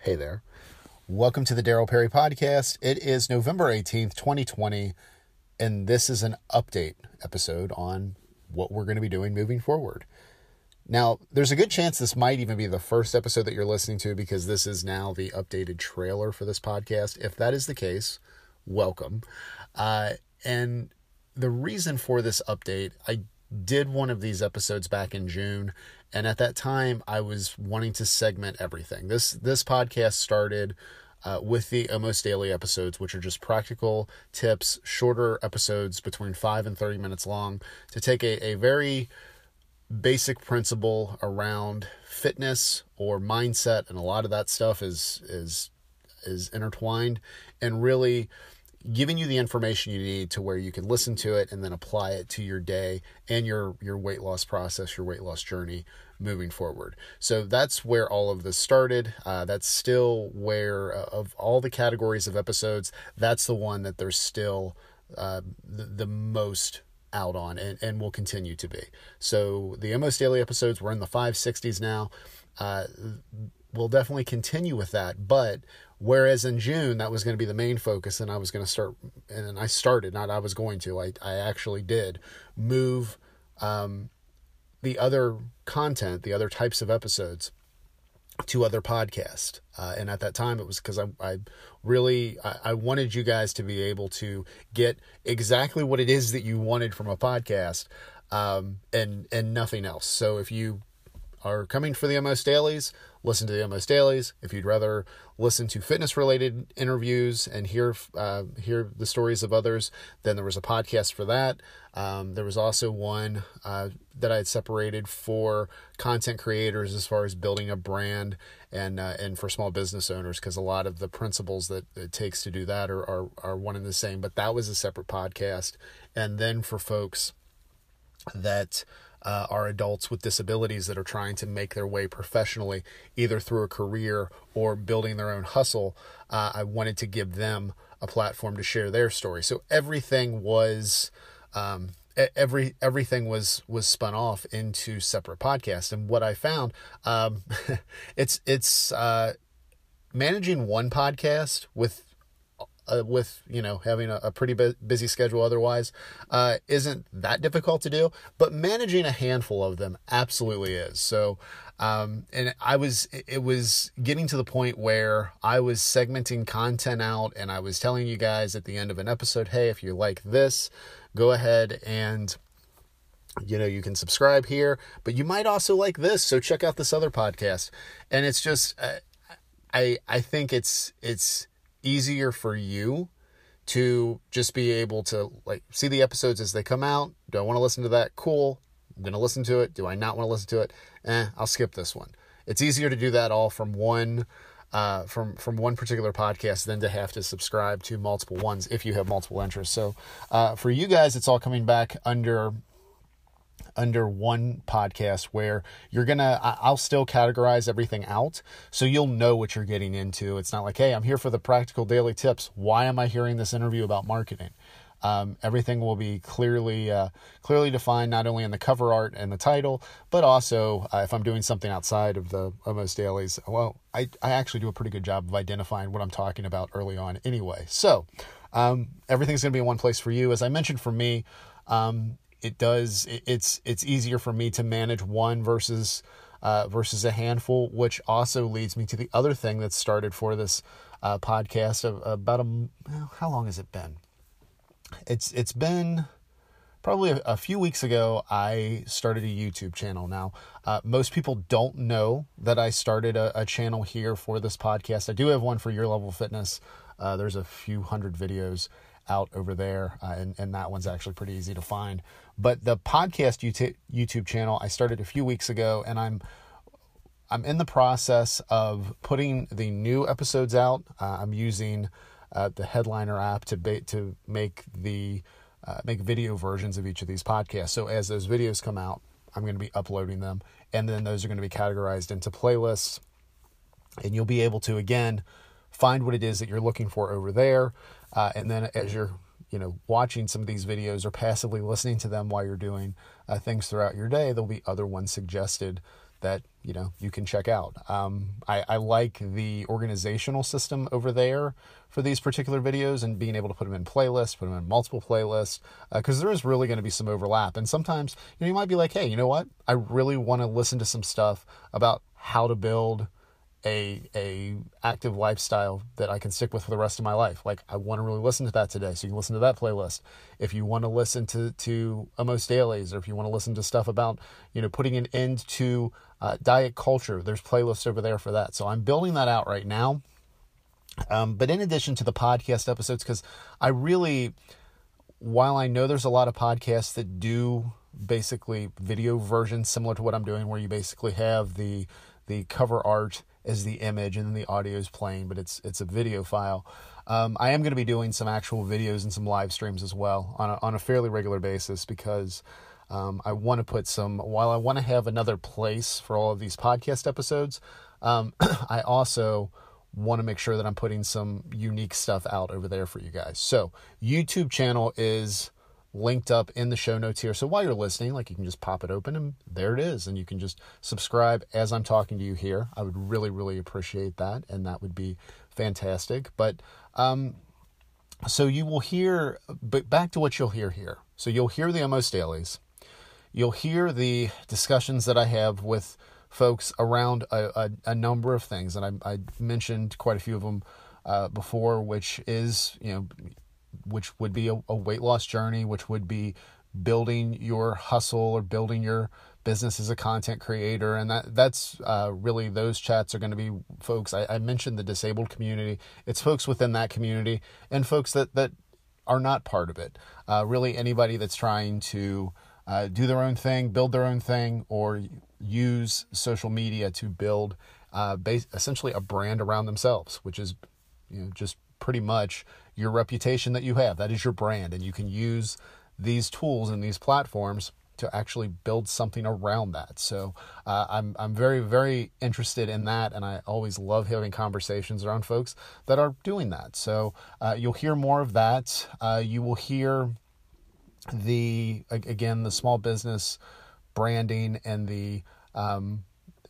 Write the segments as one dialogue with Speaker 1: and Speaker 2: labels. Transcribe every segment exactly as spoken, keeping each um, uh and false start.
Speaker 1: Hey there. Welcome to the Daryl Perry Podcast. It is November eighteenth, twenty twenty, and this is an update episode on what we're going to be doing moving forward. Now, there's a good chance this might even be the first episode that you're listening to because this is now the updated trailer for this podcast. If that is the case, welcome. Uh, and the reason for this update, I did one of these episodes back in June, and at that time I was wanting to segment everything. This this podcast started uh, with the Almost Daily episodes, which are just practical tips, shorter episodes between five and thirty minutes long, to take a, a very basic principle around fitness or mindset, and a lot of that stuff is is is intertwined, and really giving you the information you need to where you can listen to it and then apply it to your day and your, your weight loss process, your weight loss journey moving forward. So that's where all of this started. Uh, that's still where, uh, of all the categories of episodes, that's the one that there's still uh, the, the most out on and, and will continue to be. So the Almost Daily episodes, we're in the five sixties now. Uh, we'll definitely continue with that, but whereas in June, that was going to be the main focus, and I was going to start, and I started, not I was going to, I, I actually did move um, the other content, the other types of episodes to other podcasts. Uh, and at that time, it was because I, I really, I, I wanted you guys to be able to get exactly what it is that you wanted from a podcast um, and, and nothing else. So if you are coming for the Almost Dailies, listen to the Almost Dailies. If you'd rather listen to fitness-related interviews and hear uh, hear the stories of others, then there was a podcast for that. Um, there was also one uh, that I had separated for content creators as far as building a brand and uh, and for small business owners, because a lot of the principles that it takes to do that are, are, are one and the same. But that was a separate podcast. And then for folks that Uh, are adults with disabilities that are trying to make their way professionally, either through a career or building their own hustle, uh, I wanted to give them a platform to share their story. So everything was, um, every everything was was spun off into separate podcasts. And what I found, um, it's it's uh, managing one podcast with. Uh, with, you know, having a, a pretty bu- busy schedule otherwise, uh, isn't that difficult to do, but managing a handful of them absolutely is. So, um, and I was, it was getting to the point where I was segmenting content out, and I was telling you guys at the end of an episode, hey, if you like this, go ahead and, you know, you can subscribe here, but you might also like this, so check out this other podcast. And it's just, uh, I, I think it's, it's, easier for you to just be able to like see the episodes as they come out. Do I want to listen to that? Cool. I'm going to listen to it. Do I not want to listen to it? Eh, I'll skip this one. It's easier to do that all from one, uh, from, from one particular podcast than to have to subscribe to multiple ones if you have multiple interests. So, uh, for you guys, it's all coming back under under one podcast where you're going to, I'll still categorize everything out so you'll know what you're getting into. It's not like, hey, I'm here for the practical daily tips. Why am I hearing this interview about marketing? Um, everything will be clearly, uh, clearly defined, not only in the cover art and the title, but also uh, if I'm doing something outside of the Almost Dailies. Well, I, I actually do a pretty good job of identifying what I'm talking about early on anyway. So, um, everything's going to be in one place for you. As I mentioned, for me, um, It does, it's, it's easier for me to manage one versus, uh, versus a handful, which also leads me to the other thing that started for this, uh, podcast of about a, well, how long has it been? It's, it's been probably a, a few weeks ago. I started a YouTube channel. Now, uh, most people don't know that I started a, a channel here for this podcast. I do have one for Your Level Fitness. Uh, there's a few hundred videos out over there, uh, and, and that one's actually pretty easy to find. But the podcast YouTube, YouTube channel I started a few weeks ago, and I'm I'm in the process of putting the new episodes out. Uh, I'm using uh, the Headliner app to ba- to make the uh, make video versions of each of these podcasts. So as those videos come out, I'm going to be uploading them, and then those are going to be categorized into playlists, and you'll be able to again find what it is that you're looking for over there. Uh, and then as you're, you know, watching some of these videos or passively listening to them while you're doing uh, things throughout your day, there'll be other ones suggested that, you know, you can check out. Um, I, I like the organizational system over there for these particular videos and being able to put them in playlists, put them in multiple playlists, because uh, there is really going to be some overlap. And sometimes, you know, you might be like, hey, you know what? I really want to listen to some stuff about how to build a a active lifestyle that I can stick with for the rest of my life. Like, I want to really listen to that today, so you can listen to that playlist. If you want to listen to to Amos Dailies, or if you want to listen to stuff about, you know, putting an end to uh, diet culture, there's playlists over there for that. So I'm building that out right now. Um, but in addition to the podcast episodes, because I really, while I know there's a lot of podcasts that do basically video versions similar to what I'm doing, where you basically have the the cover art as the image and then the audio is playing, but it's it's a video file. Um, I am going to be doing some actual videos and some live streams as well on a, on a fairly regular basis, because um, I want to put some, while I want to have another place for all of these podcast episodes, um, I also want to make sure that I'm putting some unique stuff out over there for you guys. So YouTube channel is linked up in the show notes here. So while you're listening, like, you can just pop it open and there it is. And you can just subscribe as I'm talking to you here. I would really, really appreciate that. And that would be fantastic. But, um, so you will hear, but back to what you'll hear here. So you'll hear the Amos Dailies. You'll hear the discussions that I have with folks around a, a, a number of things. And I, I mentioned quite a few of them, uh, before, which is, you know, which would be a, a weight loss journey, which would be building your hustle or building your business as a content creator. And that that's uh, really, those chats are going to be folks. I, I mentioned the disabled community. It's folks within that community and folks that, that are not part of it. Uh, really anybody that's trying to uh, do their own thing, build their own thing, or use social media to build uh, base, essentially a brand around themselves, which is, you know, just pretty much your reputation that you have. That is your brand, and you can use these tools and these platforms to actually build something around that. So uh, I'm I'm very, very interested in that, and I always love having conversations around folks that are doing that. So uh, you'll hear more of that. Uh, you will hear the, again, the small business branding and the um,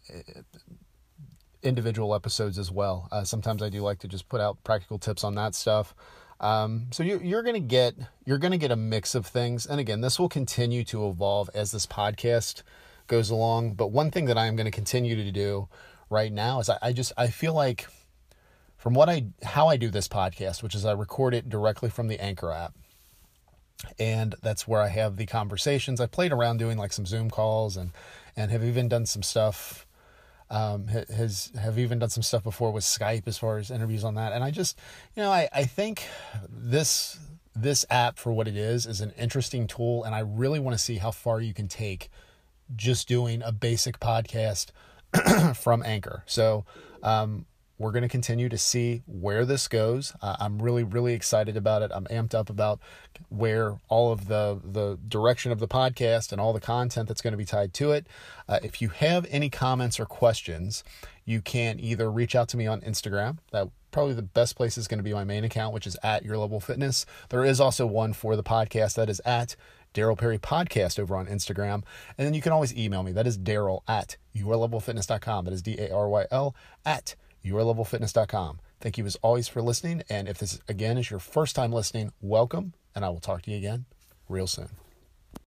Speaker 1: individual episodes as well. Uh, sometimes I do like to just put out practical tips on that stuff. Um, so you, you're going to get, you're going to get a mix of things. And again, this will continue to evolve as this podcast goes along. But one thing that I'm going to continue to do right now is I, I just, I feel like from what I, how I do this podcast, which is I record it directly from the Anchor app. And that's where I have the conversations. I played around doing like some Zoom calls and, and have even done some stuff Um, has have even done some stuff before with Skype as far as interviews on that. And I just, you know, I, I think this, this app for what it is, is an interesting tool. And I really want to see how far you can take just doing a basic podcast from Anchor. So, um, we're going to continue to see where this goes. Uh, I'm really, really excited about it. I'm amped up about where all of the, the direction of the podcast and all the content that's going to be tied to it. Uh, if you have any comments or questions, you can either reach out to me on Instagram. That probably the best place is going to be my main account, which is at Your Level Fitness. There is also one for the podcast that is at Daryl Perry Podcast over on Instagram. And then you can always email me. That is Daryl at your level fitness dot com. That is D A R Y L at your level fitness dot com. Thank you as always for listening. And if this, again, is your first time listening, welcome. And I will talk to you again real soon.